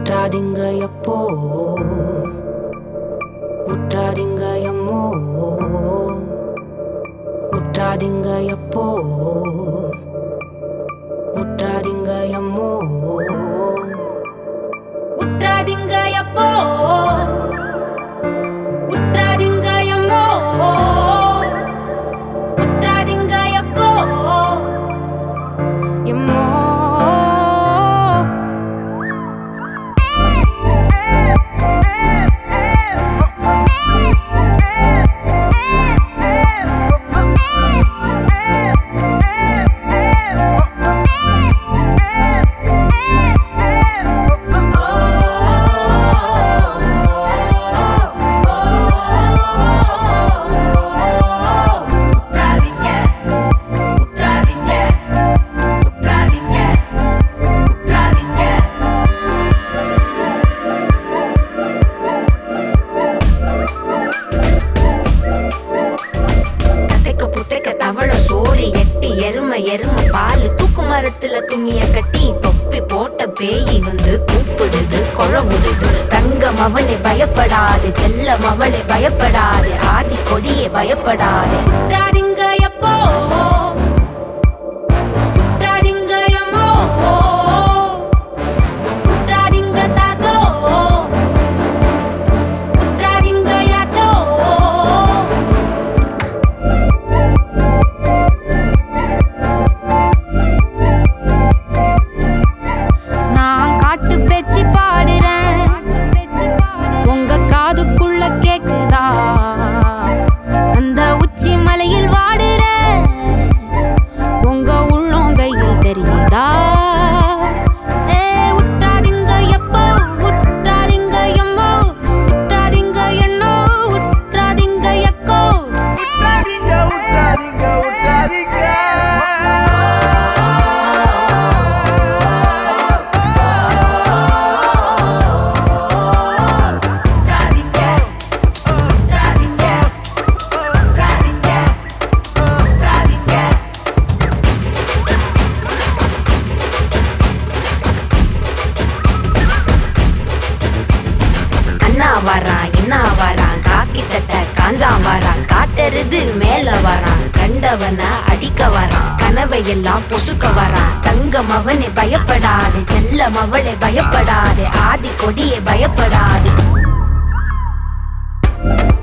உற்றாதீங்க எப்போ உற்றாதீங்க எம்மோ உற்றாதீங்க எப்போ உற்றாதீங்க எம்மோ உற்றாதீங்க எப்போ உற்றாதீங்க எம்மோ உற்றாதீங்க எப்போ எம்மோ எருமை பாலு தூக்கு மரத்துல துணிய கட்டி தொப்பி போட்ட பேயி வந்து கூப்பிடுது கொழவுடுது தங்கம் அவனை பயப்படாது செல்லம் அவளை பயப்படாது ஆதி கொடியே பயப்படாது உற்றாதீங்க எப்போ உற்றாதீங்க எம்மோ உற்றாதீங்க தாத்தோ உற்றாதீங்க யாச்சோ கேக்குதா அந்த உச்சி மலையில் வாடுற உங்க உள்ளங்கையில் தெரியுதா உற்றாதீங்க எப்போ உற்றாதீங்க எம்மோ உற்றாதீங்க எண்ணோ உற்றாதீங்க எக்கோ உற்றாதீங்க உற்றாதீங்க உற்றாதீங்க வரான் என்ன வரான் காக்கி சட்டை காஞ்சா வரான் காட்டெருது மேல வரான் கண்டவன அடிக்க வரான் கனவையெல்லாம் பொசுக்க வரான் தங்கம் அவனை பயப்படாது செல்லம் அவளை பயப்படாது ஆதி கொடியே பயப்படாது